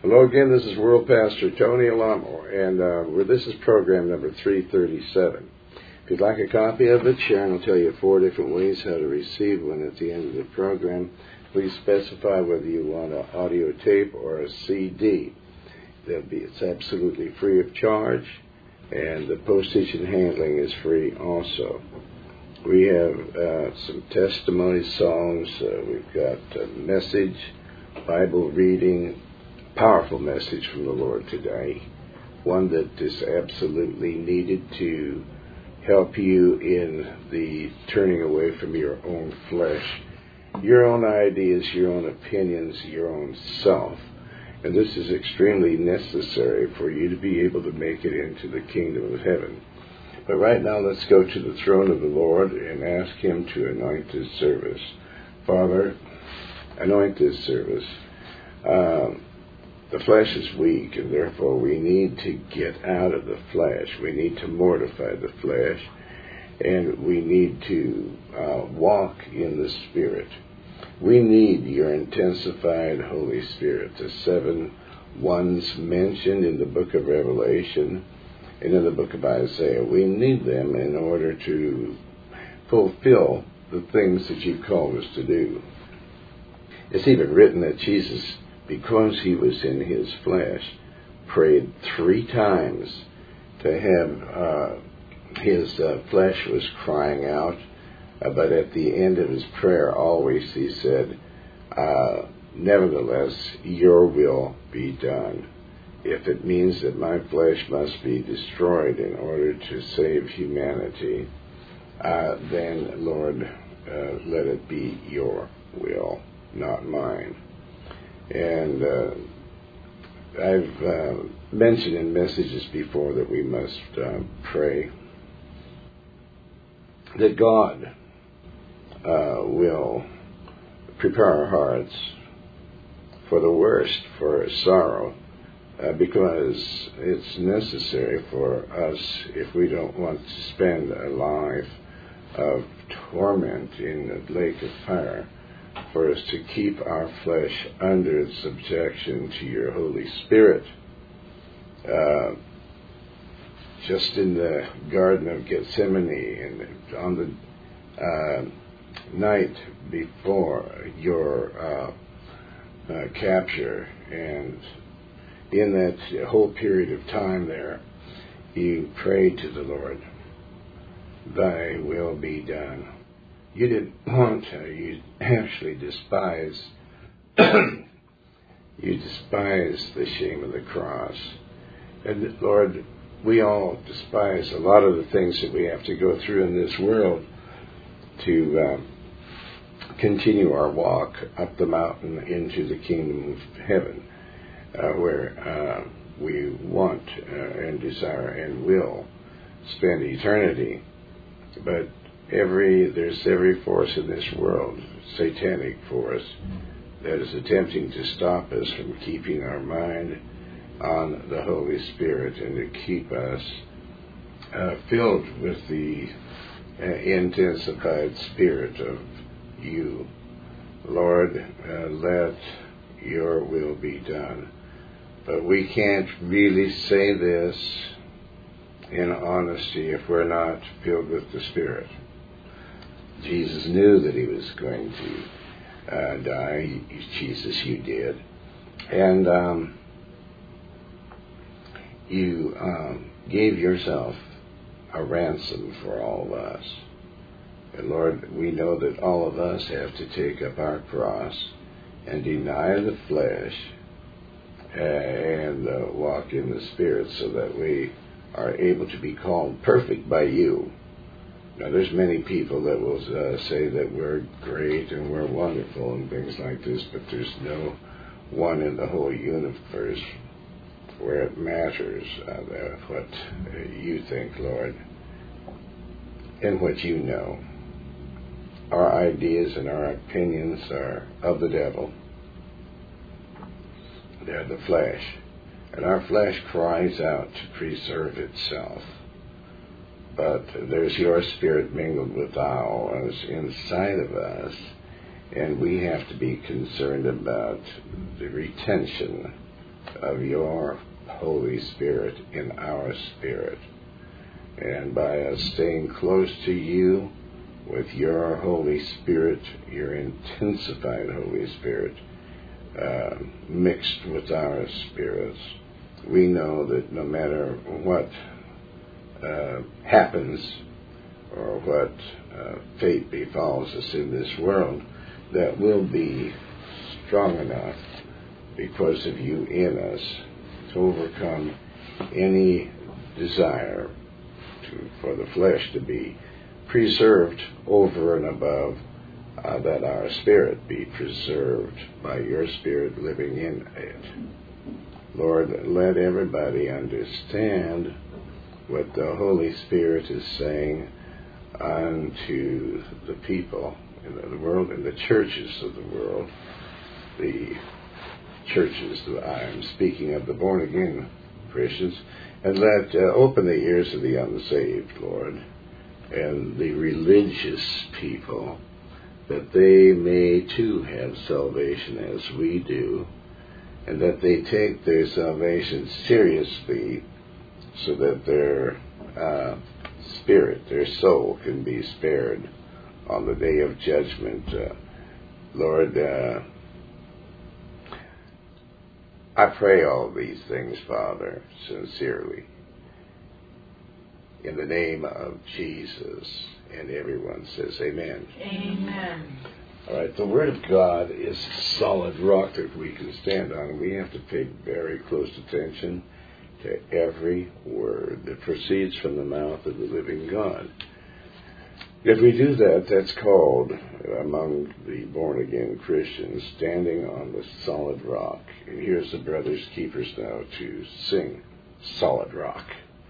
Hello again, this is World Pastor Tony Alamo, and this is program number 337. If you'd like a copy of it, Sharon will tell you 4 different ways how to receive one at the end of the program. Please specify whether you want an audio tape or a CD. It's absolutely free of charge, and the postage and handling is free also. We have some testimony songs. We've got a message, Bible reading, powerful message from the Lord today, one that is absolutely needed to help you in the turning away from your own flesh, your own ideas, your own opinions, your own self. And this is extremely necessary for you to be able to make it into the kingdom of heaven. But right now, let's go to the throne of the Lord and ask Him to anoint this service. Father, anoint this service. The flesh is weak, and therefore we need to get out of the flesh. We need to mortify the flesh, and we need to walk in the Spirit. We need your intensified Holy Spirit, the 7 ones mentioned in the book of Revelation and in the book of Isaiah. We need them in order to fulfill the things that you've called us to do. It's even written that Jesus, because he was in his flesh, prayed 3 times to have his flesh was crying out, but at the end of his prayer always he said, nevertheless, your will be done. If it means that my flesh must be destroyed in order to save humanity, then, Lord, let it be your will, not mine. And I've mentioned in messages before that we must pray that God will prepare our hearts for the worst, for sorrow, because it's necessary for us, if we don't want to spend a life of torment in the lake of fire, for us to keep our flesh under subjection to your Holy Spirit. Just in the Garden of Gethsemane, and on the night before your capture, and in that whole period of time there, you prayed to the Lord, thy will be done. You didn't want to, you actually despise, you despise the shame of the cross. And Lord, we all despise a lot of the things that we have to go through in this world to continue our walk up the mountain into the kingdom of heaven, where we want and desire and will spend eternity. But there's every force in this world, satanic force, that is attempting to stop us from keeping our mind on the Holy Spirit and to keep us filled with the intensified Spirit of you. Lord, let your will be done. But we can't really say this in honesty if we're not filled with the Spirit. Jesus knew that he was going to die. Jesus, you did. And you gave yourself a ransom for all of us. And Lord, we know that all of us have to take up our cross and deny the flesh and walk in the Spirit so that we are able to be called perfect by you. Now, there's many people that will say that we're great and we're wonderful and things like this, but there's no one in the whole universe where it matters what you think, Lord, and what you know. Our ideas and our opinions are of the devil. They're the flesh. And our flesh cries out to preserve itself. But there's your Spirit mingled with ours inside of us, and we have to be concerned about the retention of your Holy Spirit in our spirit. And by us staying close to you with your Holy Spirit, your intensified Holy Spirit, mixed with our spirits, we know that no matter what happens or what fate befalls us in this world, that we'll be strong enough because of you in us to overcome any desire for the flesh to be preserved over and above that our spirit be preserved by your Spirit living in it. Lord, let everybody understand what the Holy Spirit is saying unto the people in the world, in the churches of the world, the churches that I am speaking of, the born-again Christians, and let open the ears of the unsaved, Lord, and the religious people, that they may too have salvation as we do, and that they take their salvation seriously so that their spirit, their soul, can be spared on the day of judgment. Lord, I pray all these things, Father, sincerely, in the name of Jesus. And everyone says amen. Amen. All right, the Word of God is solid rock that we can stand on, and we have to pay very close attention to every word that proceeds from the mouth of the living God. If we do that, that's called, among the born-again Christians, standing on the solid rock. And here's the Brothers Keepers now to sing Solid Rock.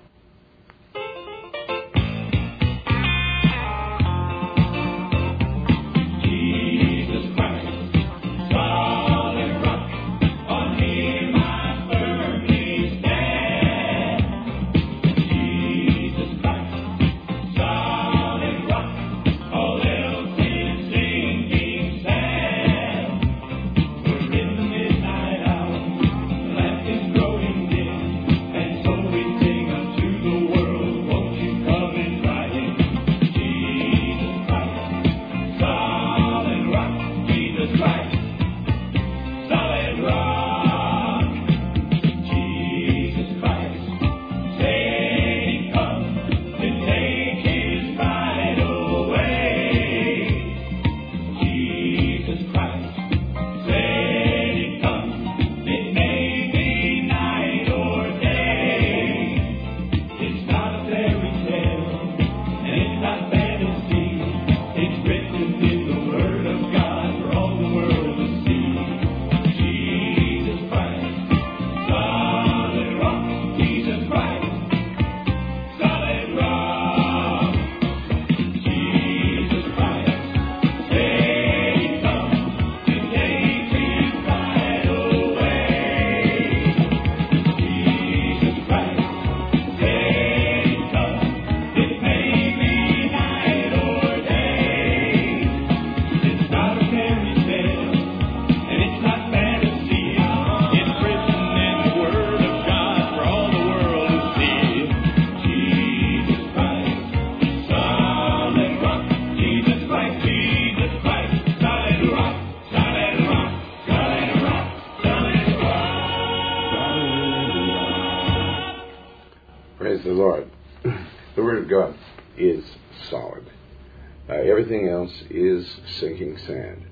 Praise the Lord. The Word of God is solid. Everything else is sinking sand.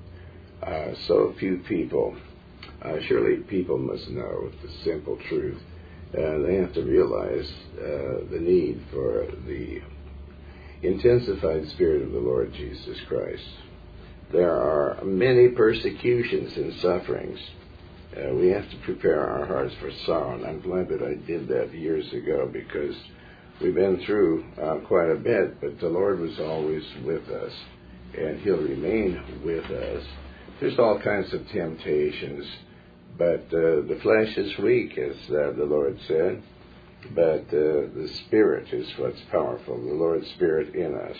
So few people, surely people must know the simple truth. They have to realize the need for the intensified Spirit of the Lord Jesus Christ. There are many persecutions and sufferings. We have to prepare our hearts for sorrow, and I'm glad that I did that years ago, because we've been through quite a bit, but the Lord was always with us, and He'll remain with us. There's all kinds of temptations, but the flesh is weak, as the Lord said, but the Spirit is what's powerful, the Lord's Spirit in us.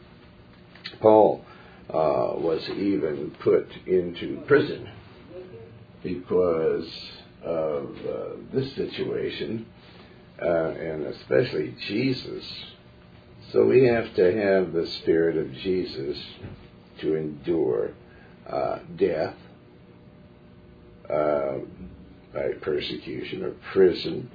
Paul was even put into prison because of this situation, and especially Jesus. So we have to have the Spirit of Jesus to endure death by persecution or prison,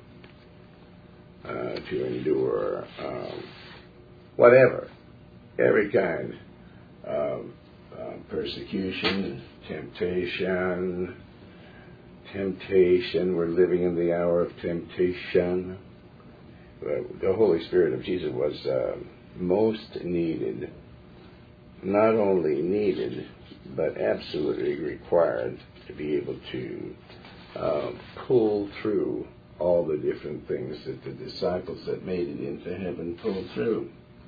to endure whatever, every kind of persecution, temptation. We're living in the hour of temptation. The Holy Spirit of Jesus was most needed, not only needed, but absolutely required to be able to pull through all the different things that the disciples that made it into heaven pulled through.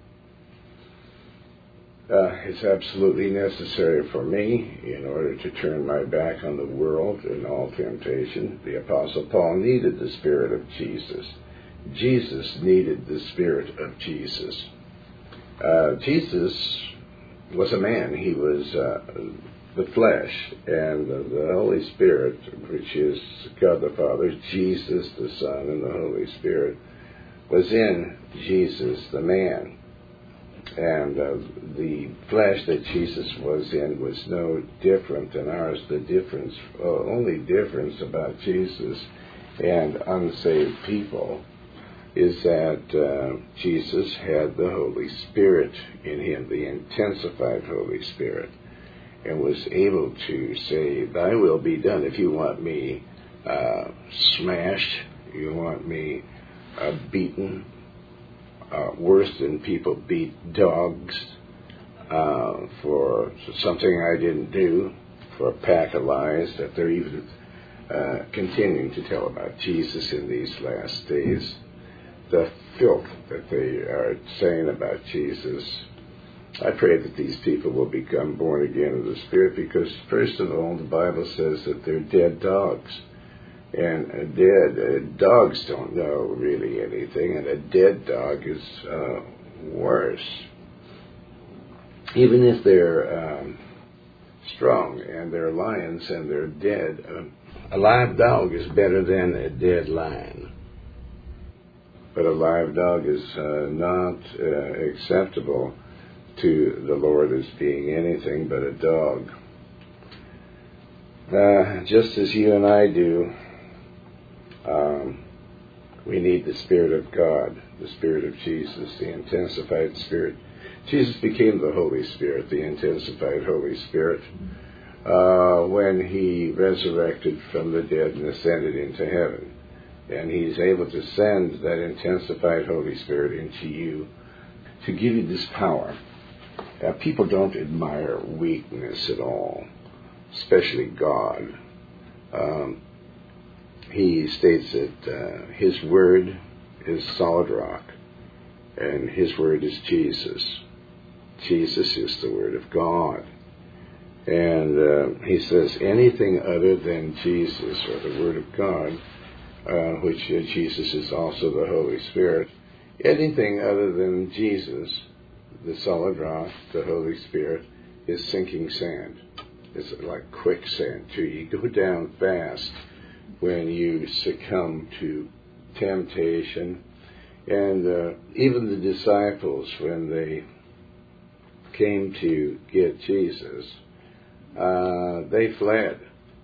It's absolutely necessary for me in order to turn my back on the world and all temptation. The Apostle Paul needed the Spirit of Jesus. Jesus needed the Spirit of Jesus. Jesus was a man. He was the flesh, and the Holy Spirit, which is God the Father, Jesus the Son, and the Holy Spirit, was in Jesus the man. And the flesh that Jesus was in was no different than ours. The only difference about Jesus and unsaved people is that Jesus had the Holy Spirit in him, the intensified Holy Spirit, and was able to say, "Thy will be done." If you want me smashed, you want me beaten, worse than people beat dogs for something I didn't do, for a pack of lies that they're even continuing to tell about Jesus in these last days. The filth that they are saying about Jesus. I pray that these people will become born again of the Spirit, because first of all, the Bible says that they're dead dogs. And dogs don't know really anything, and a dead dog is worse. Even if they're strong and they're lions and they're dead, a live dog is better than a dead lion. But a live dog is not acceptable to the Lord as being anything but a dog. Just as you and I do, we need the Spirit of God, the Spirit of Jesus, the intensified Spirit. Jesus became the Holy Spirit, the intensified Holy Spirit, when he resurrected from the dead and ascended into heaven. And he's able to send that intensified Holy Spirit into you to give you this power. People don't admire weakness at all, especially God. He states that his word is solid rock, and his word is Jesus. Jesus is the word of God. And he says anything other than Jesus, or the word of God, which Jesus is also the Holy Spirit, anything other than Jesus, the solid rock, the Holy Spirit, is sinking sand. It's like quicksand, too. You go down fast when you succumb to temptation. And even the disciples, when they came to get Jesus, they fled.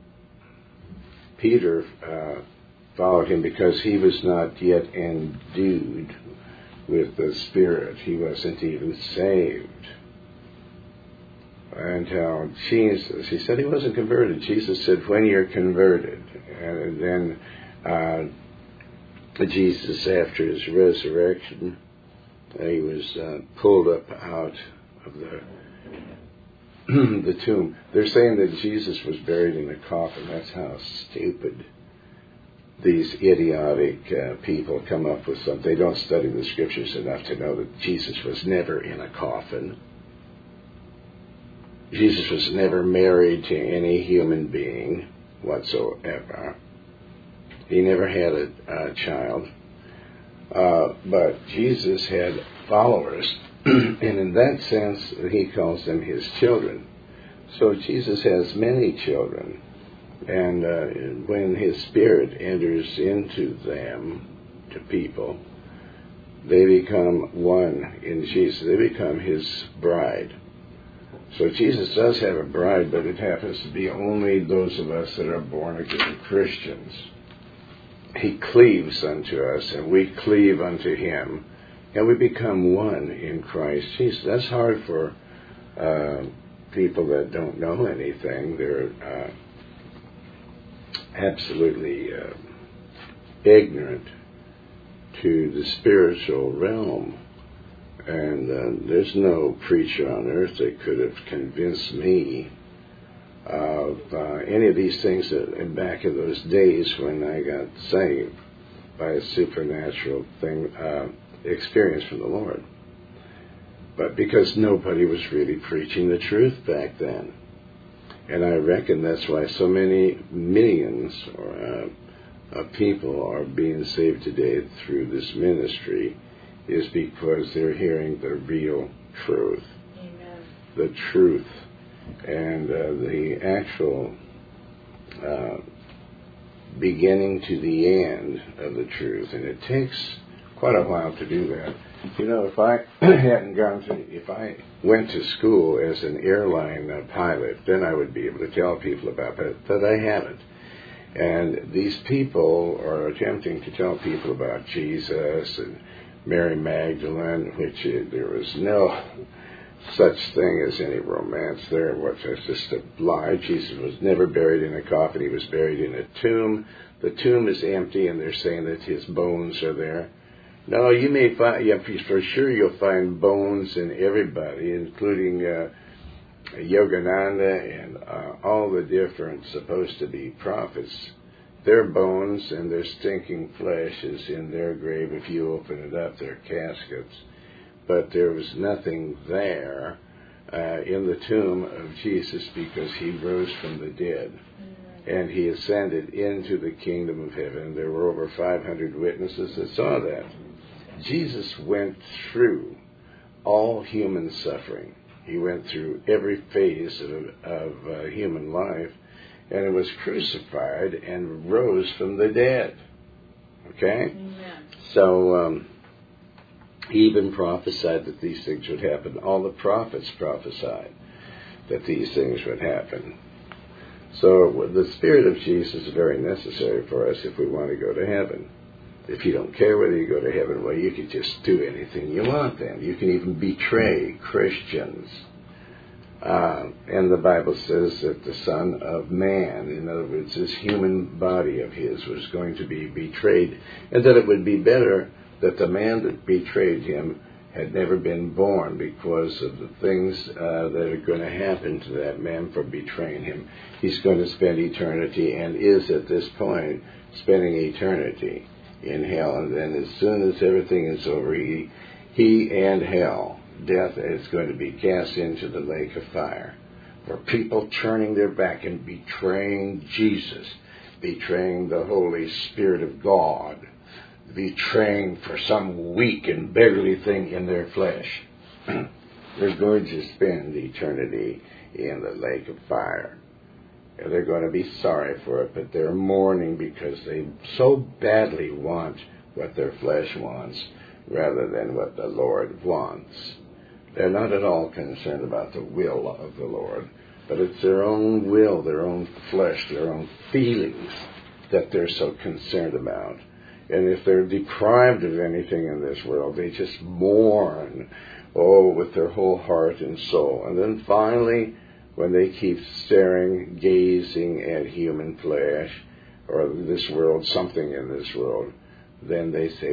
Peter followed him because he was not yet endued with the Spirit. He wasn't even saved. Until Jesus, he said he wasn't converted. Jesus said, when you're converted. And then Jesus, after his resurrection, he was pulled up out of the tomb. They're saying that Jesus was buried in a coffin. That's how stupid these idiotic people come up with something. They don't study the Scriptures enough to know that Jesus was never in a coffin. Jesus was never married to any human being whatsoever. He never had a child. But Jesus had followers, and in that sense, he calls them his children. So Jesus has many children. And when His Spirit enters into them, to people, they become one in Jesus. They become His bride. So Jesus does have a bride, but it happens to be only those of us that are born-again Christians. He cleaves unto us, and we cleave unto Him, and we become one in Christ Jesus. That's hard for people that don't know anything. They're absolutely ignorant to the spiritual realm. And there's no preacher on earth that could have convinced me of any of these things that back in those days when I got saved by a supernatural experience from the Lord. But because nobody was really preaching the truth back then. And I reckon that's why so many millions of people are being saved today through this ministry, is because they're hearing the real truth. Amen. The truth. And the actual beginning to the end of the truth. And it takes quite a while to do that. You know, if I went to school as an airline pilot, then I would be able to tell people about that, but I haven't. And these people are attempting to tell people about Jesus and Mary Magdalene, which there was no such thing as any romance there. It's just a lie. Jesus was never buried in a coffin. He was buried in a tomb. The tomb is empty, and they're saying that His bones are there. No, you may find, for sure you'll find bones in everybody, including Yogananda and all the different supposed to be prophets. Their bones and their stinking flesh is in their grave if you open it up, their caskets. But there was nothing there in the tomb of Jesus because He rose from the dead. And He ascended into the kingdom of heaven. There were over 500 witnesses that saw that. Jesus went through all human suffering. He went through every phase of human life, and was crucified and rose from the dead. Okay? Amen. So He even prophesied that these things would happen. All the prophets prophesied that these things would happen. So the Spirit of Jesus is very necessary for us if we want to go to heaven. If you don't care whether you go to heaven, well, you could just do anything you want then. You can even betray Christians. And the Bible says that the Son of Man, in other words, this human body of His, was going to be betrayed, and that it would be better that the man that betrayed Him had never been born because of the things that are going to happen to that man for betraying Him. He's going to spend eternity, and is at this point spending eternity in hell. And then as soon as everything is over, he and hell, death, is going to be cast into the lake of fire, for people turning their back and betraying Jesus, betraying the Holy Spirit of God, betraying for some weak and beggarly thing in their flesh. They're going to spend eternity in the lake of fire. And they're going to be sorry for it, but they're mourning because they so badly want what their flesh wants rather than what the Lord wants. They're not at all concerned about the will of the Lord, but it's their own will, their own flesh, their own feelings that they're so concerned about. And if they're deprived of anything in this world, they just mourn, with their whole heart and soul. And then finally, when they keep staring, gazing at human flesh, or this world, something in this world, then they say,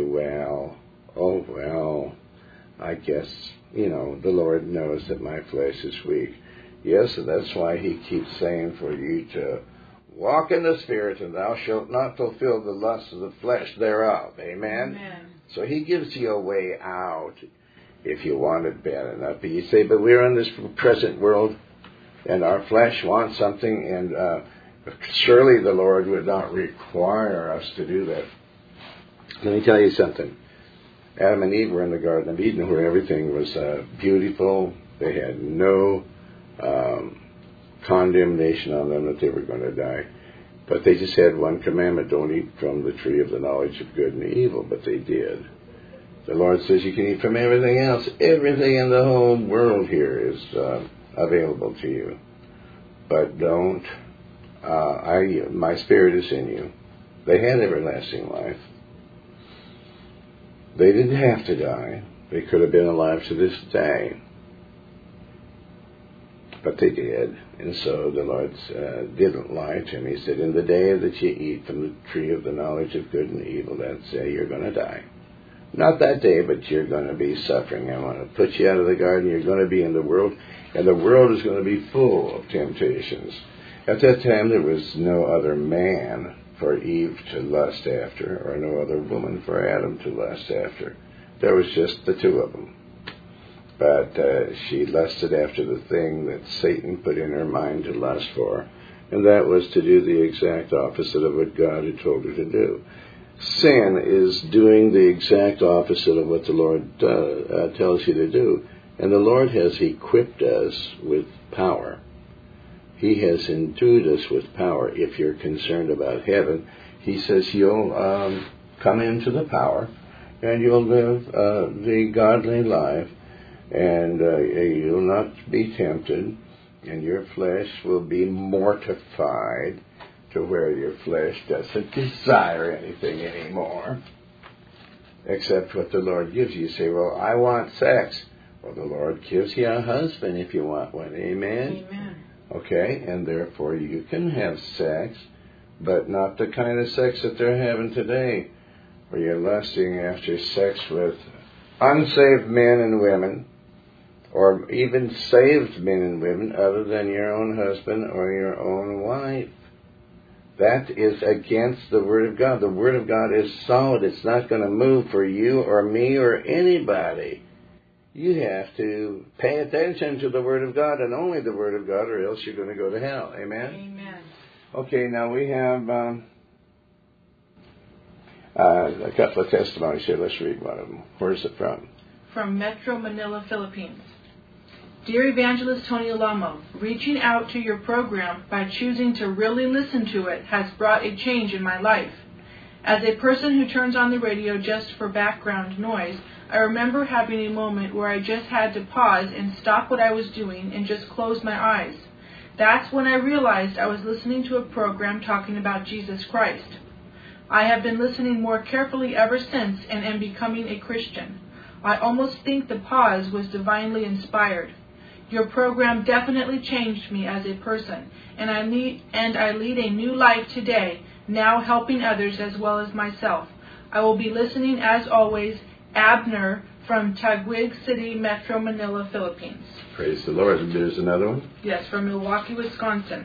I guess, the Lord knows that my flesh is weak. Yes, and that's why He keeps saying for you to walk in the Spirit, and thou shalt not fulfill the lusts of the flesh thereof. Amen? Amen. So He gives you a way out if you want it bad enough. But you say, but we're in this present world, and our flesh wants something, and surely the Lord would not require us to do that. Let me tell you something. Adam and Eve were in the Garden of Eden where everything was beautiful. They had no condemnation on them that they were going to die. But they just had one commandment: don't eat from the tree of the knowledge of good and evil. But they did. The Lord says you can eat from everything else. Everything in the whole world here is available to you. But don't. My Spirit is in you. They had everlasting life. They didn't have to die. They could have been alive to this day. But they did. And so the Lord didn't lie to him. He said, in the day that you eat from the tree of the knowledge of good and evil, that day you're going to die. Not that day, but you're going to be suffering. I want to put you out of the garden. You're going to be in the world, and the world is going to be full of temptations. At that time, there was no other man for Eve to lust after, or no other woman for Adam to lust after. There was just the two of them. But she lusted after the thing that Satan put in her mind to lust for, and that was to do the exact opposite of what God had told her to do. Sin is doing the exact opposite of what the Lord tells you to do. And the Lord has equipped us with power. He has endued us with power. If you're concerned about heaven, he says you'll come into the power and you'll live the godly life, and you'll not be tempted, and your flesh will be mortified to where your flesh doesn't desire anything anymore except what the Lord gives you. You say, well, I want sex. Well, the Lord gives you a husband if you want one. Amen? Amen. Okay, and therefore you can have sex, but not the kind of sex that they're having today, where you're lusting after sex with unsaved men and women, or even saved men and women other than your own husband or your own wife. That is against the Word of God. The Word of God is solid. It's not going to move for you or me or anybody. You have to pay attention to the Word of God, and only the Word of God, or else you're going to go to hell. Amen? Amen. Okay, now we have a couple of testimonies here. Let's read one of them. Where's it from? From Metro Manila, Philippines. Dear Evangelist Tony Alamo, reaching out to your program by choosing to really listen to it has brought a change in my life. As a person who turns on the radio just for background noise, I remember having a moment where I just had to pause and stop what I was doing and just close my eyes. That's when I realized I was listening to a program talking about Jesus Christ. I have been listening more carefully ever since and am becoming a Christian. I almost think the pause was divinely inspired. Your program definitely changed me as a person, and I lead a new life today, now helping others as well as myself. I will be listening as always. Abner from Taguig City, Metro Manila, Philippines. Praise the Lord. There's another one? Yes, from Milwaukee, Wisconsin.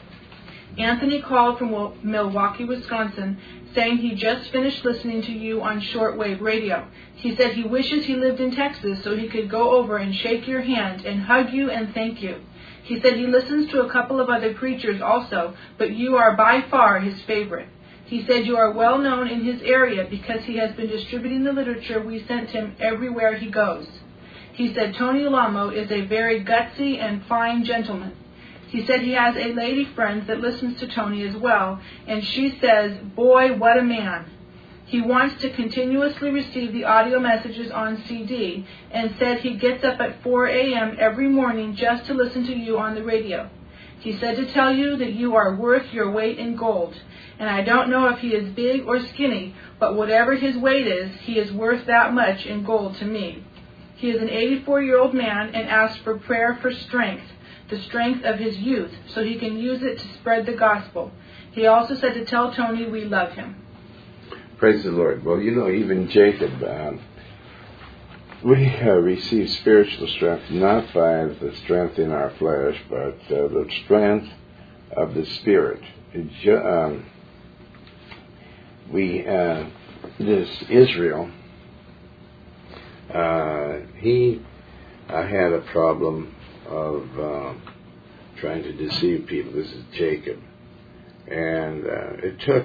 Anthony called from Milwaukee, Wisconsin, saying he just finished listening to you on shortwave radio. He said he wishes he lived in Texas so he could go over and shake your hand and hug you and thank you. He said he listens to a couple of other preachers also, but you are by far his favorite. He said you are well known in his area because he has been distributing the literature we sent him everywhere he goes. He said Tony Alamo is a very gutsy and fine gentleman. He said he has a lady friend that listens to Tony as well, and she says, boy, what a man. He wants to continuously receive the audio messages on CD and said he gets up at 4 a.m. every morning just to listen to you on the radio. He said to tell you that you are worth your weight in gold. And I don't know if he is big or skinny, but whatever his weight is, he is worth that much in gold to me. He is an 84-year-old man and asks for prayer for strength, the strength of his youth, so he can use it to spread the gospel. He also said to tell Tony we love him. Praise the Lord. Well, you know, even Jacob, we receive spiritual strength not by the strength in our flesh, but the strength of the Spirit. This Israel, he had a problem of trying to deceive people. This is Jacob. And it took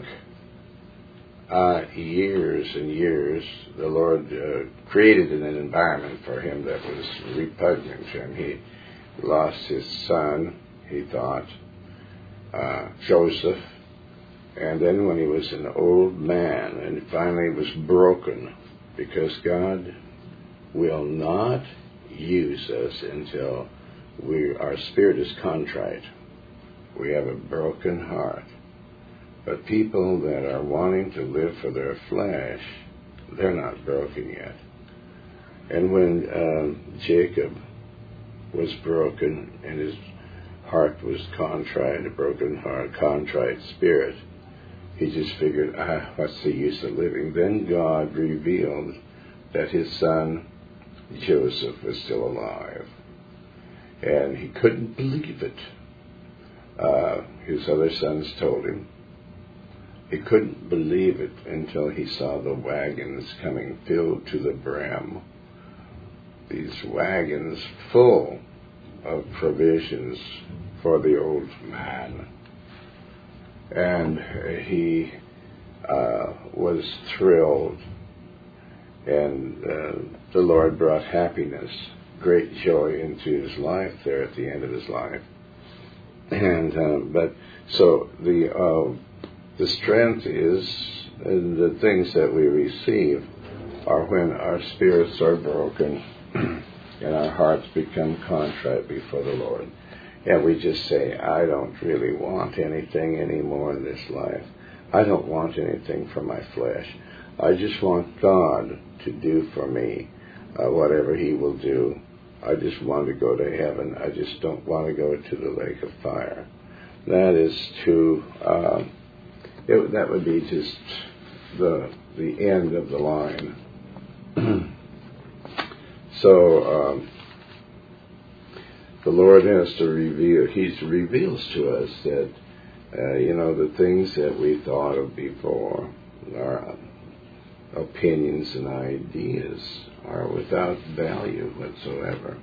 years and years. The Lord created an environment for him that was repugnant to him. He lost his son, he thought, Joseph, And then when he was an old man and finally was broken, because God will not use us until our spirit is contrite. We have a broken heart. But people that are wanting to live for their flesh, they're not broken yet. And when Jacob was broken and his heart was contrite, a broken heart, contrite spirit, he just figured, what's the use of living? Then God revealed that his son Joseph was still alive. And he couldn't believe it. His other sons told him. He couldn't believe it until he saw the wagons coming filled to the brim. These wagons full of provisions for the old man. And he was thrilled. And the Lord brought happiness, great joy into his life there at the end of his life. And but so the strength is, and the things that we receive are when our spirits are broken and our hearts become contrite before the Lord. And we just say, I don't really want anything anymore in this life. I don't want anything for my flesh. I just want God to do for me whatever he will do. I just want to go to heaven. I just don't want to go to the lake of fire. That is too... that would be just the end of the line. So the Lord has to reveal. He reveals to us that the things that we thought of before, our opinions and ideas, are without value whatsoever.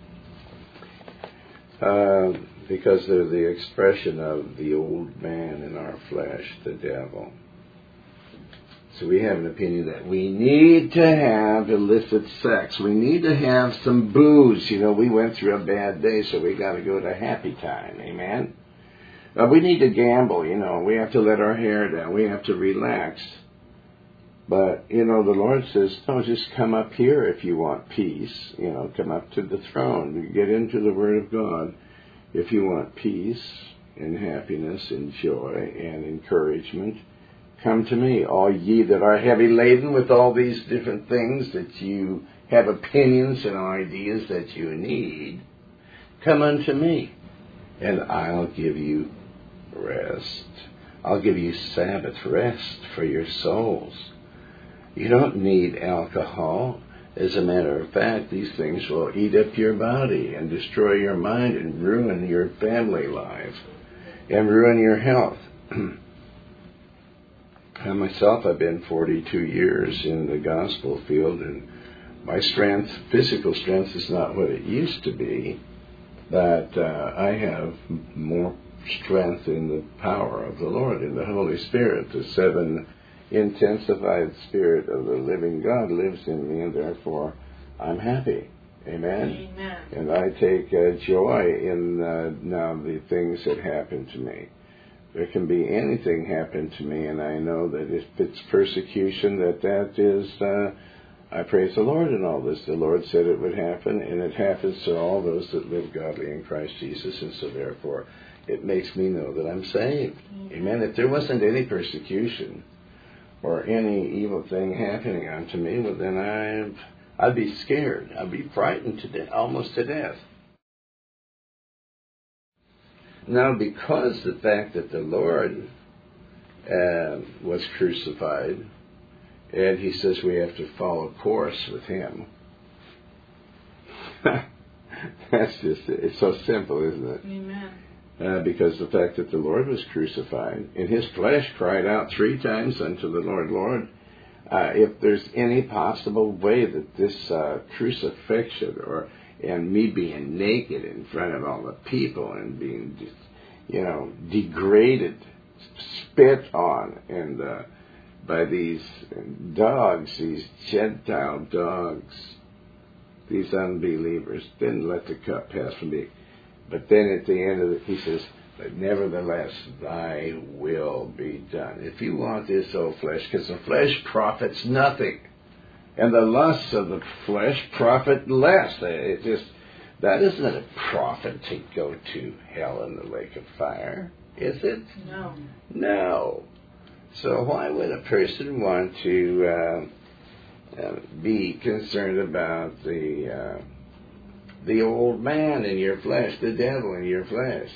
Because they're the expression of the old man in our flesh, the devil. So we have an opinion that we need to have illicit sex. We need to have some booze. We went through a bad day, so we got to go to happy time. Amen? We need to gamble. We have to let our hair down. We have to relax. But, the Lord says, no, just come up here if you want peace. Come up to the throne. Get into the Word of God. If you want peace and happiness and joy and encouragement, come to me, all ye that are heavy laden with all these different things that you have opinions and ideas that you need. Come unto me, and I'll give you rest. I'll give you Sabbath rest for your souls. You don't need alcohol. As a matter of fact, these things will eat up your body and destroy your mind and ruin your family life and ruin your health. I myself have been 42 years in the gospel field, and my strength, physical strength, is not what it used to be, but I have more strength in the power of the Lord, in the Holy Spirit. The seven intensified Spirit of the living God lives in me, and therefore I'm happy. Amen? Amen. And I take joy in now the things that happen to me. There can be anything happen to me, and I know that if it's persecution, that is, I praise the Lord in all this. The Lord said it would happen, and it happens to all those that live godly in Christ Jesus, and so therefore it makes me know that I'm saved. Amen. If there wasn't any persecution or any evil thing happening unto me, well, then I'd be scared. I'd be frightened to death, almost to death. Now, because the fact that the Lord was crucified, and he says we have to follow course with him. That's just, it's so simple, isn't it? Amen. Because the fact that the Lord was crucified, and his flesh cried out 3 times unto the Lord, Lord, if there's any possible way that this crucifixion and me being naked in front of all the people and being, degraded, spit on, and by these dogs, these Gentile dogs, these unbelievers, didn't let the cup pass from me. But then at the end of it, he says, But nevertheless, thy will be done. If you want this old flesh, because the flesh profits nothing. And the lusts of the flesh profit less. That isn't a profit to go to hell in the lake of fire, is it? No. No. So why would a person want to be concerned about the old man in your flesh, the devil in your flesh?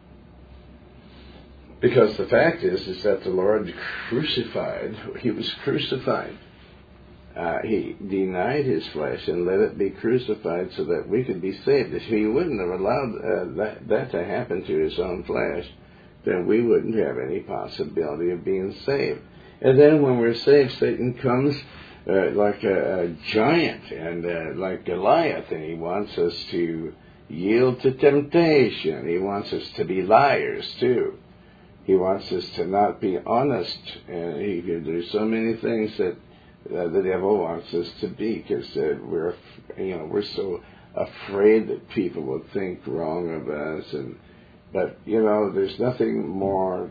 Because the fact is that the Lord crucified. He was crucified. He denied his flesh and let it be crucified so that we could be saved. If he wouldn't have allowed that to happen to his own flesh, then we wouldn't have any possibility of being saved. And then when we're saved, Satan comes like a giant and like Goliath, and he wants us to yield to temptation. He wants us to be liars too. He wants us to not be honest, and he can do so many things that the devil wants us to be, because we're so afraid that people will think wrong of us. But there's nothing more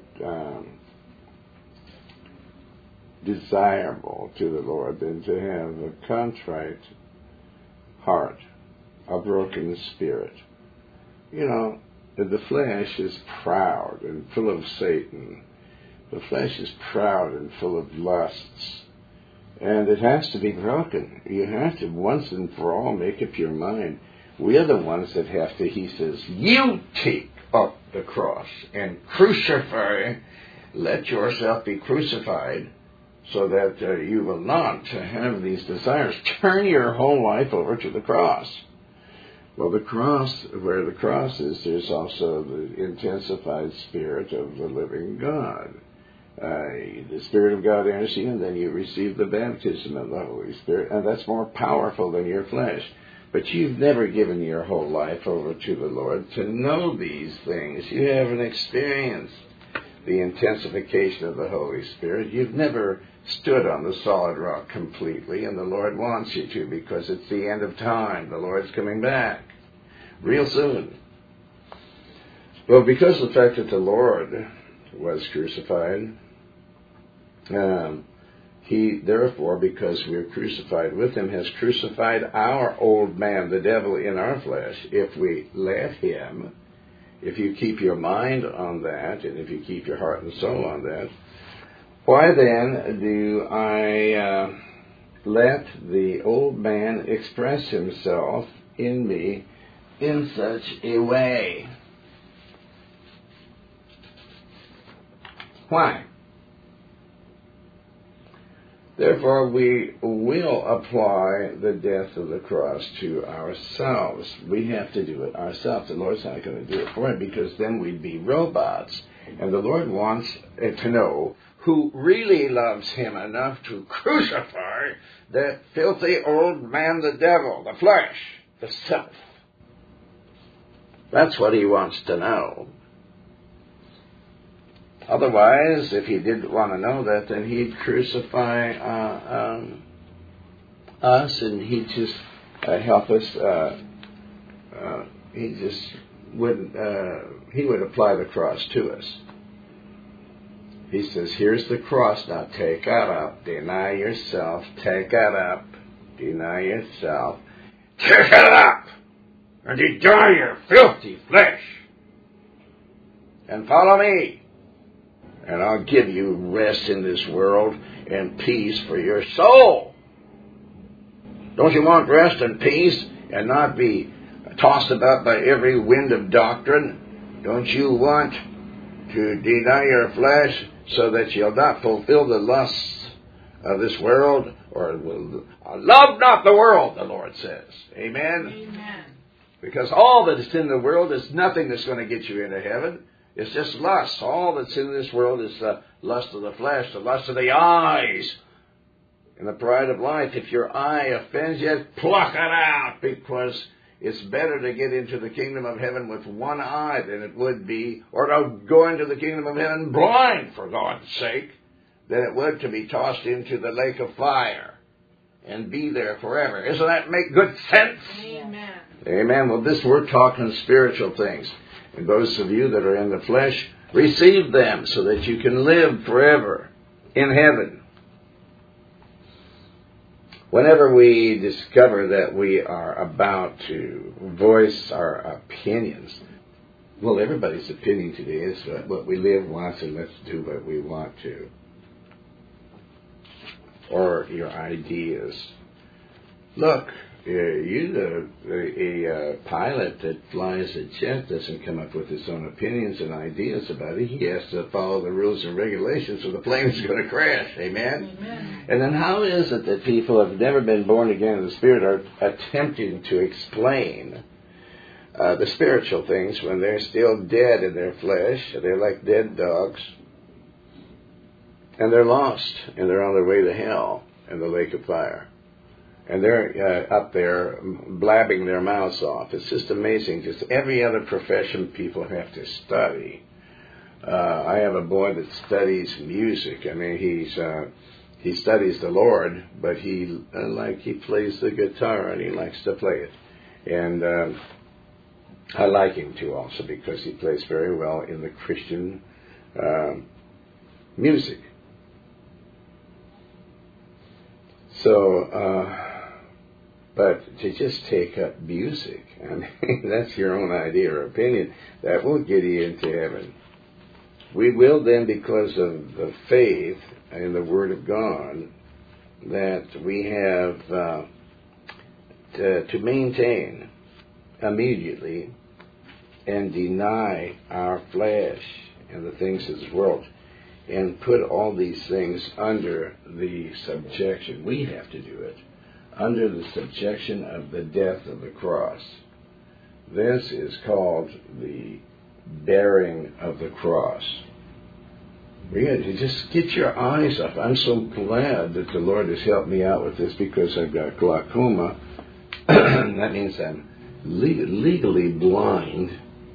desirable to the Lord than to have a contrite heart, a broken spirit. The flesh is proud and full of Satan. The flesh is proud and full of lusts. And it has to be broken. You have to once and for all make up your mind. We are the ones that have to, he says, you take up the cross and crucify. Let yourself be crucified so that you will not have these desires. Turn your whole life over to the cross. Well, the cross, where the cross is, there's also the intensified Spirit of the living God. The Spirit of God enters you, and then you receive the baptism of the Holy Spirit, and that's more powerful than your flesh. But you've never given your whole life over to the Lord to know these things. You haven't experienced the intensification of the Holy Spirit. You've never stood on the solid rock completely, and the Lord wants you to, because it's the end of time. The Lord's coming back real soon. Well, because of the fact that the Lord was crucified, he, therefore, because we're crucified with him, has crucified our old man, the devil, in our flesh. If we let him, if you keep your mind on that, and if you keep your heart and soul on that, why then do I let the old man express himself in me in such a way? Why? Therefore, we will apply the death of the cross to ourselves. We have to do it ourselves. The Lord's not going to do it for us, because then we'd be robots. And the Lord wants to know who really loves him enough to crucify that filthy old man, the devil, the flesh, the self. That's what he wants to know. Otherwise, if he didn't want to know that, then he'd crucify us, and he'd just help us. He just wouldn't. He would apply the cross to us. He says, "Here's the cross. Now take that up. Deny yourself. Take that up. Deny yourself. Take it up, and deny your filthy flesh, and follow me. And I'll give you rest in this world and peace for your soul." Don't you want rest and peace and not be tossed about by every wind of doctrine? Don't you want to deny your flesh so that you'll not fulfill the lusts of this world? Or love not the world, the Lord says. Amen? Amen. Because all that is in the world is nothing that's going to get you into heaven. It's just lust. All that's in this world is the lust of the flesh, the lust of the eyes, and the pride of life. If your eye offends you, pluck it out, because it's better to get into the kingdom of heaven with one eye than it would be, or to go into the kingdom of heaven blind, for God's sake, than it would to be tossed into the lake of fire and be there forever. Doesn't that make good sense? Amen. Amen. Well, we're talking spiritual things. And those of you that are in the flesh, receive them so that you can live forever in heaven. Whenever we discover that we are about to voice our opinions, well, everybody's opinion today is what we live once and let's do what we want to. Or your ideas. Look, a pilot that flies a jet doesn't come up with his own opinions and ideas about it. He has to follow the rules and regulations or the plane is going to crash. Amen? Amen. And then how is it that people who have never been born again in the Spirit are attempting to explain the spiritual things when they're still dead in their flesh? They're like dead dogs. And they're lost, and they're on their way to hell in the lake of fire. And they're up there blabbing their mouths off. It's just amazing. Just every other profession people have to study. I have a boy that studies music. I mean, he studies the Lord, but he plays the guitar and he likes to play it. And I like him too also because he plays very well in the Christian music. So, but to just take up music, I mean, that's your own idea or opinion. That won't get you into heaven. We will then, because of the faith in the Word of God, that we have to maintain immediately and deny our flesh and the things of this world and put all these things under the subjection. We have to do it. Under the subjection of the death of the cross. This is called the bearing of the cross. We got to just get your eyes off. I'm so glad that the Lord has helped me out with this because I've got glaucoma. That means I'm legally blind,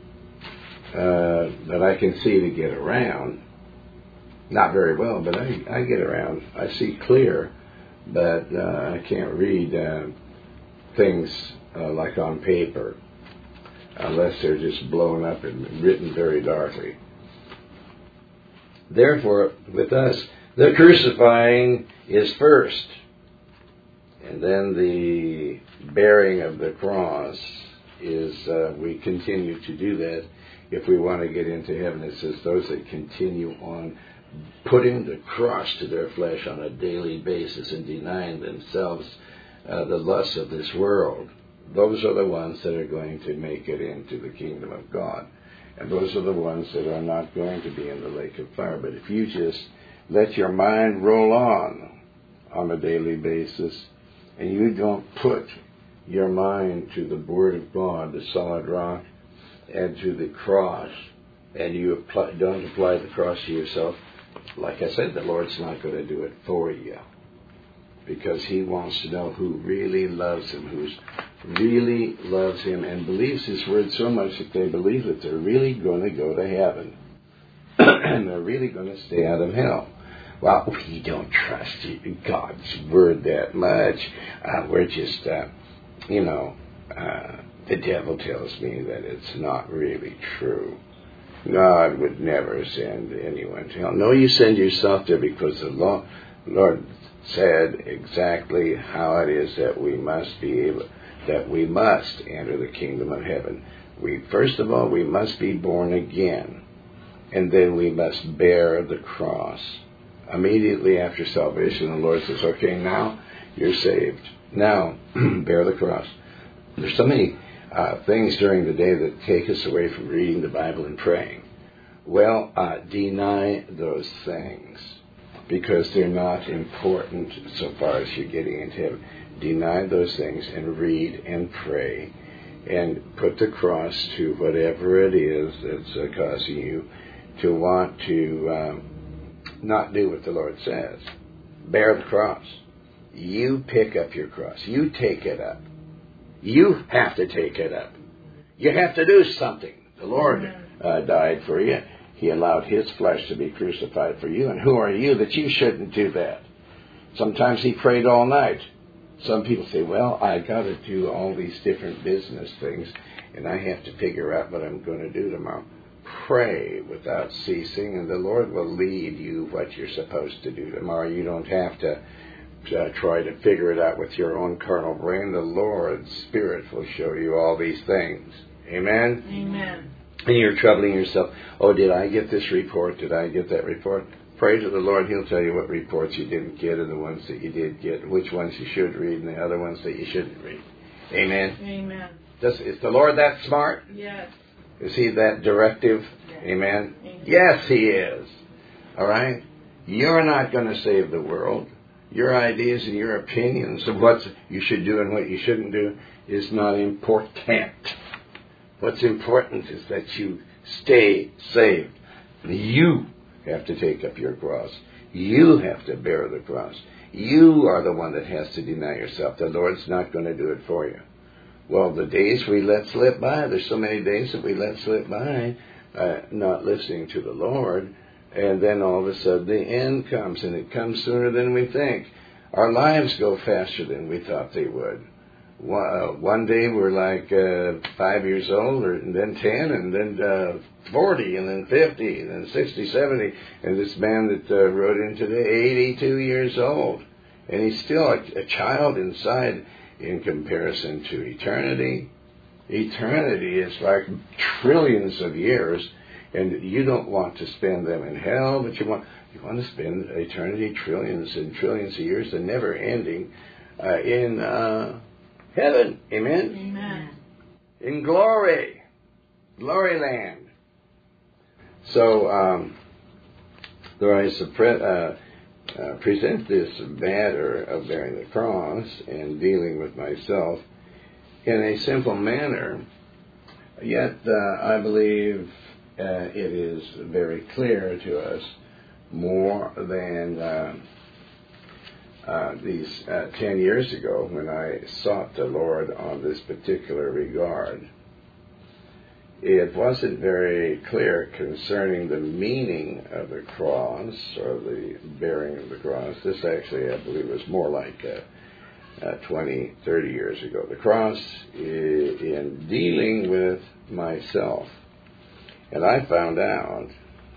that I can see to get around. Not very well, but I get around. I see clear. But I can't read things like on paper unless they're just blown up and written very darkly. Therefore, with us, the crucifying is first, and then the bearing of the cross is, we continue to do that if we want to get into heaven. It says those that continue on putting the cross to their flesh on a daily basis and denying themselves the lusts of this world. Those are the ones that are going to make it into the kingdom of God. And those are the ones that are not going to be in the lake of fire. But if you just let your mind roll on a daily basis, and you don't put your mind to the Word of God, the solid rock, and to the cross, and you don't apply the cross to yourself, like I said, the Lord's not going to do it for you. Because He wants to know who really loves Him, who really loves Him and believes His Word so much that they believe that they're really going to go to heaven. And they're really going to stay out of hell. Well, we don't trust God's Word that much. We're just, the devil tells me that it's not really true. God would never send anyone to hell. No, you send yourself there because the Lord said exactly how it is that we must enter the kingdom of heaven. First of all, we must be born again. And then we must bear the cross. Immediately after salvation, the Lord says, okay, now you're saved. Now, bear the cross. There's so many things during the day that take us away from reading the Bible and praying. Well, deny those things because they're not important so far as you're getting into heaven. Deny those things and read and pray and put the cross to whatever it is that's causing you to want to not do what the Lord says. Bear the cross. You pick up your cross. You take it up. You have to take it up. You have to do something. The Lord died for you. He allowed His flesh to be crucified for you. And who are you that you shouldn't do that? Sometimes He prayed all night. Some people say, well, I got to do all these different business things. and I have to figure out what I'm going to do tomorrow. Pray without ceasing, and the Lord will lead you what you're supposed to do tomorrow. You don't have to try to figure it out with your own carnal brain. The Lord's Spirit will show you all these things. Amen? Amen. And you're troubling yourself. Oh, did I get this report? Did I get that report? Pray to the Lord. He'll tell you what reports you didn't get and the ones that you did get, which ones you should read and the other ones that you shouldn't read. Amen? Amen. Is the Lord that smart? Yes. Is He that directive? Yes. Amen? Amen? Yes, He is. All right? You're not going to save the world. Your ideas and your opinions of what you should do and what you shouldn't do is not important. What's important is that you stay saved. You have to take up your cross. You have to bear the cross. You are the one that has to deny yourself. The Lord's not going to do it for you. Well, the days we let slip by, there's so many days that we let slip by, not listening to the Lord, and then all of a sudden the end comes, and it comes sooner than we think. Our lives go faster than we thought they would. One day we're like 5 years old, and then 10, and then 40, and then 50, and then 60, 70. And this man that wrote in today, 82 years old. And he's still a child inside in comparison to eternity. Eternity is like trillions of years, and you don't want to spend them in hell, but you want to spend eternity, trillions and trillions of years, and never ending, in heaven. Amen? Amen. In glory. Glory land. So, though I present this matter of bearing the cross and dealing with myself in a simple manner, yet I believe it is very clear to us more than these 10 years ago when I sought the Lord on this particular regard. It wasn't very clear concerning the meaning of the cross or the bearing of the cross. This actually, I believe, was more like 20, 30 years ago. The cross in dealing with myself. And I found out,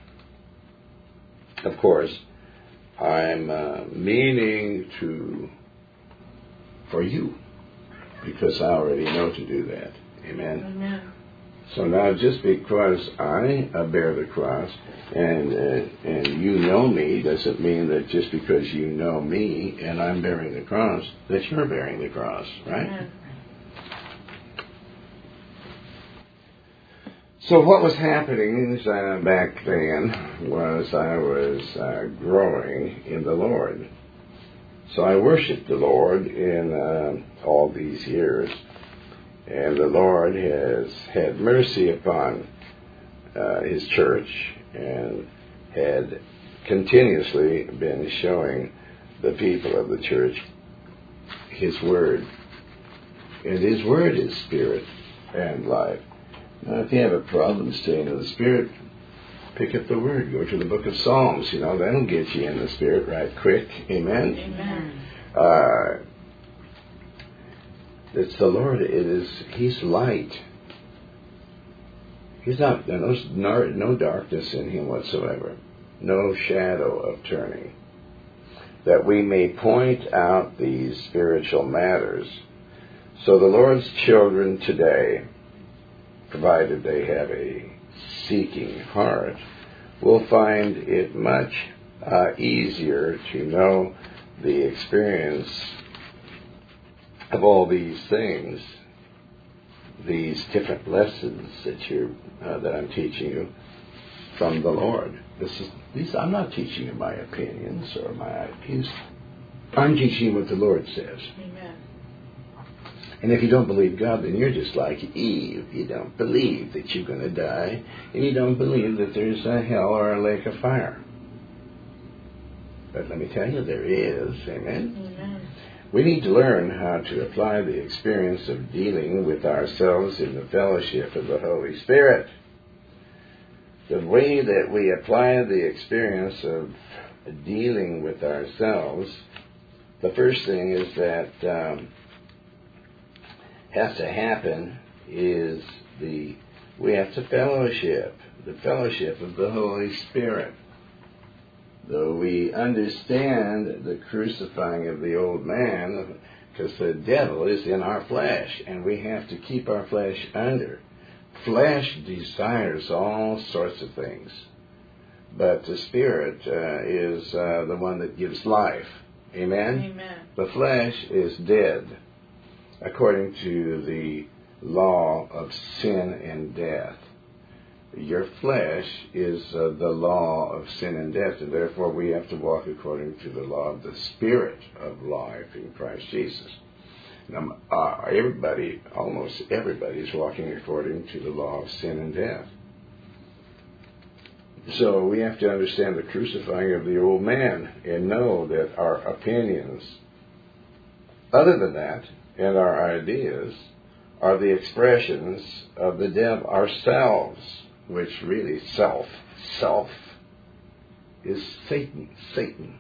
of course, I'm meaning for you, because I already know to do that. Amen? Amen. So now, just because I bear the cross and you know me doesn't mean that just because you know me and I'm bearing the cross that you're bearing the cross, right? Amen. So what was happening back then was I was growing in the Lord. So I worshiped the Lord in all these years. And the Lord has had mercy upon His church and had continuously been showing the people of the church His Word. And His Word is spirit and life. Now, if you have a problem staying in the Spirit, pick up the Word. Go to the book of Psalms. That'll get you in the Spirit right quick. Amen? Amen. It's the Lord. He's light. He's not, there's no darkness in Him whatsoever. No shadow of turning. That we may point out these spiritual matters. So the Lord's children today, provided they have a seeking heart, will find it much easier to know the experience of all these things, these different lessons that I'm teaching you from the Lord. I'm not teaching you my opinions or my ideas. I'm teaching you what the Lord says. Amen. And if you don't believe God, then you're just like Eve. You don't believe that you're going to die, and you don't believe that there's a hell or a lake of fire. But let me tell you, there is. Amen? Amen. We need to learn how to apply the experience of dealing with ourselves in the fellowship of the Holy Spirit. The way that we apply the experience of dealing with ourselves, the first thing is that has to happen is we have to fellowship, the fellowship of the Holy Spirit. Though we understand the crucifying of the old man, because the devil is in our flesh, and we have to keep our flesh under. Flesh desires all sorts of things, but the Spirit is the one that gives life. Amen? Amen. The flesh is dead, according to the law of sin and death. Your flesh is the law of sin and death, and therefore we have to walk according to the law of the Spirit of life in Christ Jesus. Now, almost everybody is walking according to the law of sin and death. So we have to understand the crucifying of the old man and know that our opinions, other than that, and our ideas, are the expressions of the devil, ourselves, which really self is Satan.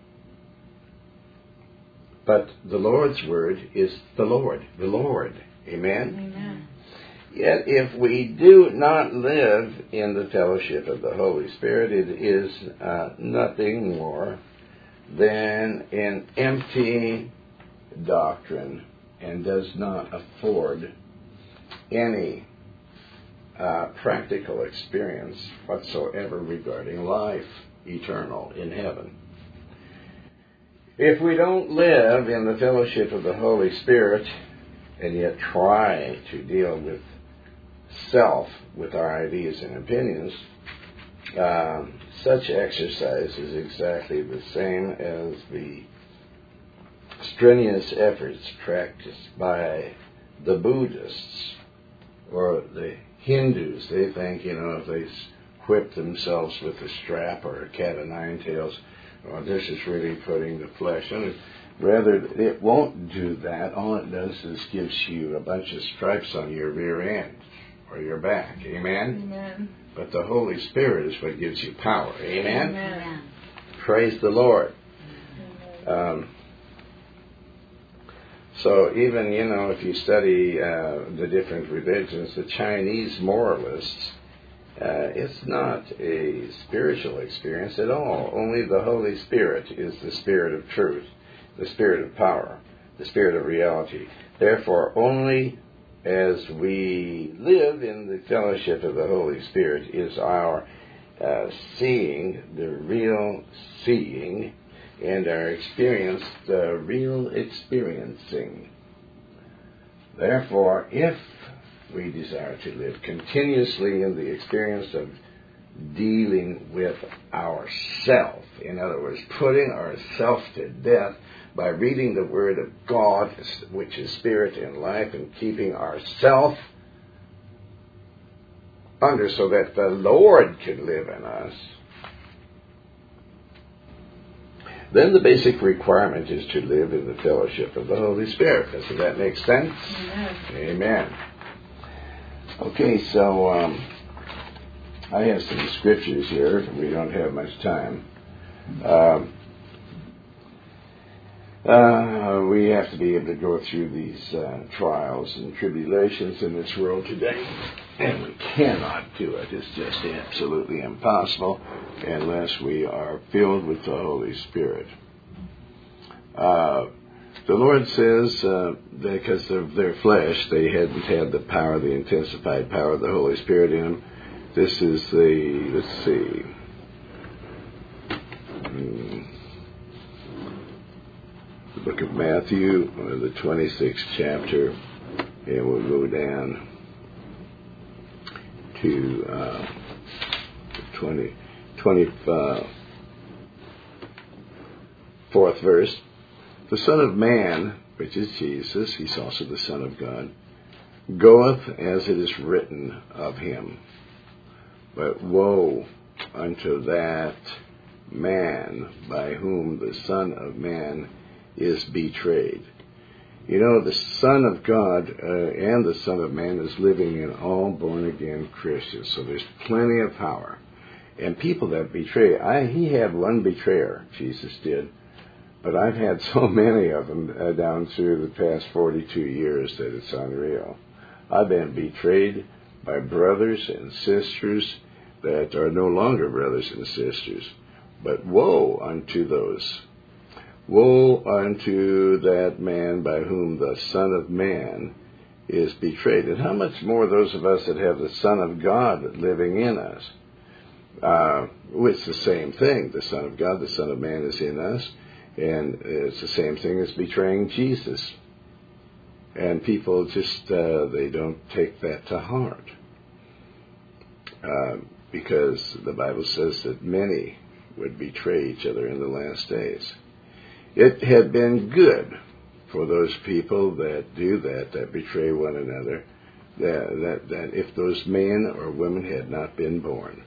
But the Lord's word is the Lord. Amen? Amen. Yet if we do not live in the fellowship of the Holy Spirit, it is nothing more than an empty doctrine and does not afford any practical experience whatsoever regarding life eternal in heaven. If we don't live in the fellowship of the Holy Spirit and yet try to deal with self, with our ideas and opinions, such exercise is exactly the same as the strenuous efforts practiced by the Buddhists or the Hindus. They think, if they whip themselves with a strap or a cat of nine tails, this is really putting the flesh on it. Rather, it won't do that. All it does is gives you a bunch of stripes on your rear end or your back. Amen? Amen. But the Holy Spirit is what gives you power. Amen? Amen. Praise the Lord. So even, if you study the different religions, the Chinese moralists, it's not a spiritual experience at all. Only the Holy Spirit is the Spirit of truth, the Spirit of power, the Spirit of reality. Therefore, only as we live in the fellowship of the Holy Spirit is our seeing the real seeing, and our experience the real experiencing. Therefore, if we desire to live continuously in the experience of dealing with ourself, in other words, putting ourself to death by reading the Word of God, which is Spirit and life, and keeping ourself under so that the Lord can live in us, then the basic requirement is to live in the fellowship of the Holy Spirit. Does that make sense? Amen. Amen. Okay, so I have some scriptures here. We don't have much time. We have to be able to go through these trials and tribulations in this world today, and we cannot do it. It's just absolutely impossible unless we are filled with the Holy Spirit. The Lord says that because of their flesh, they hadn't had the power, the intensified power of the Holy Spirit in them. This is the book of Matthew, the 26th chapter, and we'll go down to 24th verse. The Son of Man, which is Jesus, he's also the Son of God, goeth as it is written of him. But woe unto that man by whom the Son of Man is betrayed. The Son of God and the Son of Man is living in all born-again Christians. So there's plenty of power. And people that betray, he had one betrayer, Jesus did. But I've had so many of them down through the past 42 years that it's unreal. I've been betrayed by brothers and sisters that are no longer brothers and sisters. But woe unto those. Woe unto that man by whom the Son of Man is betrayed. And how much more those of us that have the Son of God living in us? It's the same thing. The Son of God, the Son of Man is in us. And it's the same thing as betraying Jesus. And people just, they don't take that to heart. Because the Bible says that many would betray each other in the last days. It had been good for those people that do that, that betray one another, that if those men or women had not been born.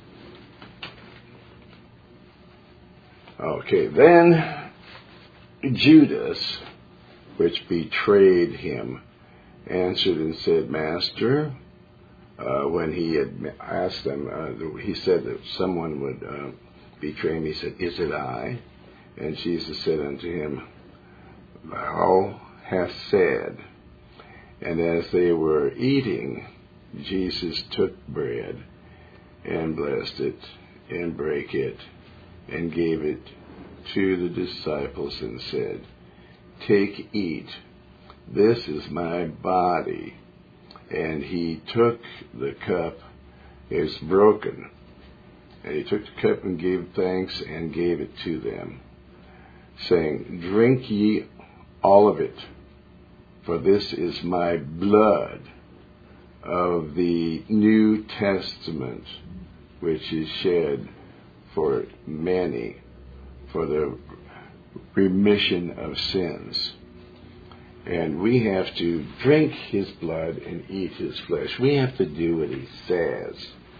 Okay, then Judas, which betrayed him, answered and said, Master, when he had asked them, he said that someone would betray him. He said, Is it I? And Jesus said unto him, Thou hast said. And as they were eating, Jesus took bread and blessed it and brake it and gave it to the disciples and said, Take, eat, this is my body. And he took the cup, it's broken, and he took the cup and gave thanks and gave it to them, saying, Drink ye all of it, for this is my blood of the New Testament, which is shed for many for the remission of sins. And we have to drink his blood and eat his flesh. We have to do what he says.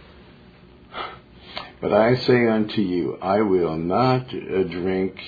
But I say unto you, I will not drink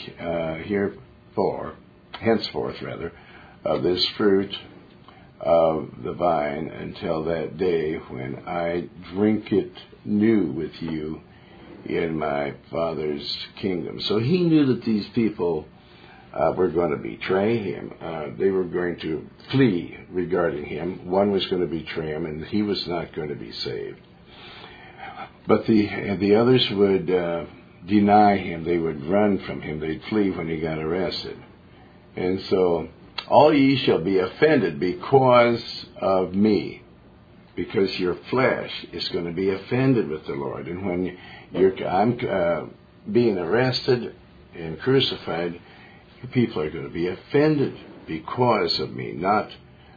henceforth, of this fruit of the vine until that day when I drink it new with you in my Father's kingdom. So he knew that these people were going to betray him. They were going to flee regarding him. One was going to betray him, and he was not going to be saved. But the others would deny him. They would run from him. They'd flee when he got arrested. And so, all ye shall be offended because of me, because your flesh is going to be offended with the Lord. And when I'm being arrested and crucified, people are going to be offended because of me, not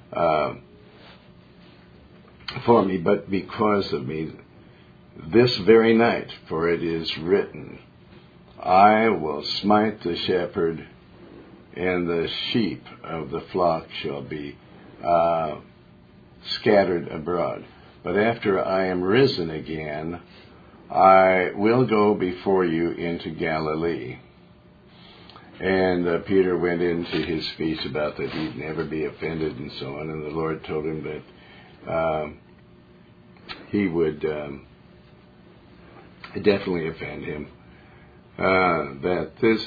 for me, but because of me. This very night, for it is written, I will smite the shepherd, and the sheep of the flock shall be scattered abroad. But after I am risen again, I will go before you into Galilee. And Peter went into his speech about that he'd never be offended and so on. And the Lord told him that he would definitely offend him. That this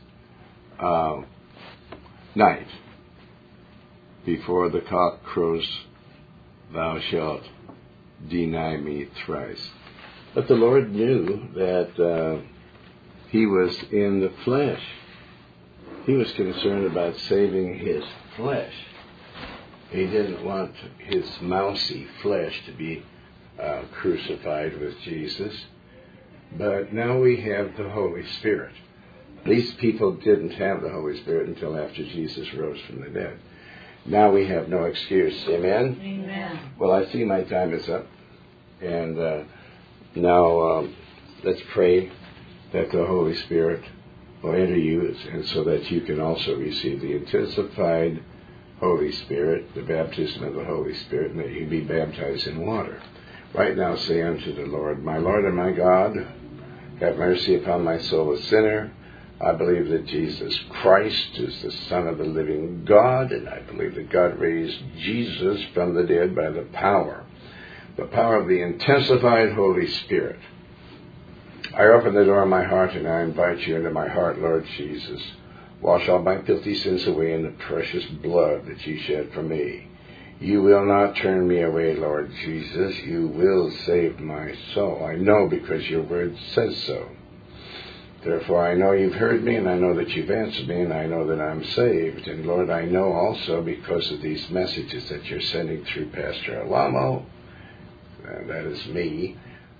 night, before the cock crows, thou shalt deny me thrice. But the Lord knew that he was in the flesh. He was concerned about saving his flesh. He didn't want his mousy flesh to be crucified with Jesus. But now we have the Holy Spirit. These people didn't have the Holy Spirit until after Jesus rose from the dead. Now we have no excuse. Amen? Amen. Well, I see my time is up. And now let's pray that the Holy Spirit will enter you, and so that you can also receive the intensified Holy Spirit, the baptism of the Holy Spirit, and that you be baptized in water. Right now say unto the Lord, My Lord and my God, have mercy upon my soul, a sinner. I believe that Jesus Christ is the Son of the living God, and I believe that God raised Jesus from the dead by the power of the intensified Holy Spirit. I open the door of my heart and I invite you into my heart, Lord Jesus. Wash all my filthy sins away in the precious blood that you shed for me. You will not turn me away, Lord Jesus. You will save my soul. I know because your word says so. Therefore, I know you've heard me, and I know that you've answered me, and I know that I'm saved. And Lord, I know also because of these messages that you're sending through Pastor Alamo, and that is me,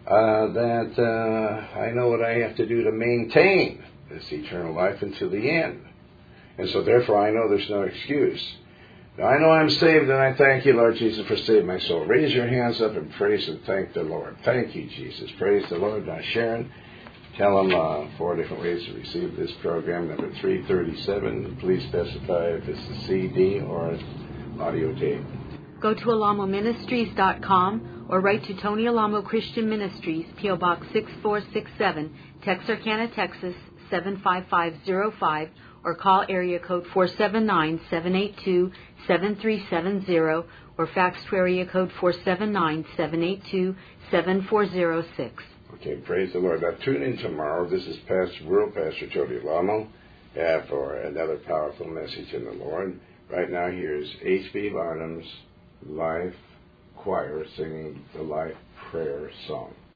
that I know what I have to do to maintain this eternal life until the end. And so therefore, I know there's no excuse. Now, I know I'm saved, and I thank you, Lord Jesus, for saving my soul. Raise your hands up and praise and thank the Lord. Thank you, Jesus. Praise the Lord. Now, Sharon, tell them 4 different ways to receive this program, number 337. Please specify if it's a CD or an audio tape. Go to alamoministries.com or write to Tony Alamo Christian Ministries, P.O. Box 6467, Texarkana, Texas 75505, or call area code 479-782-7370 or fax to area code 479-782-7406. Okay, praise the Lord. Now tune in tomorrow. This is World Pastor Tony Alamo for another powerful message in the Lord. Right now, here's H.B. Barnum's Life Choir singing the Life Prayer Song.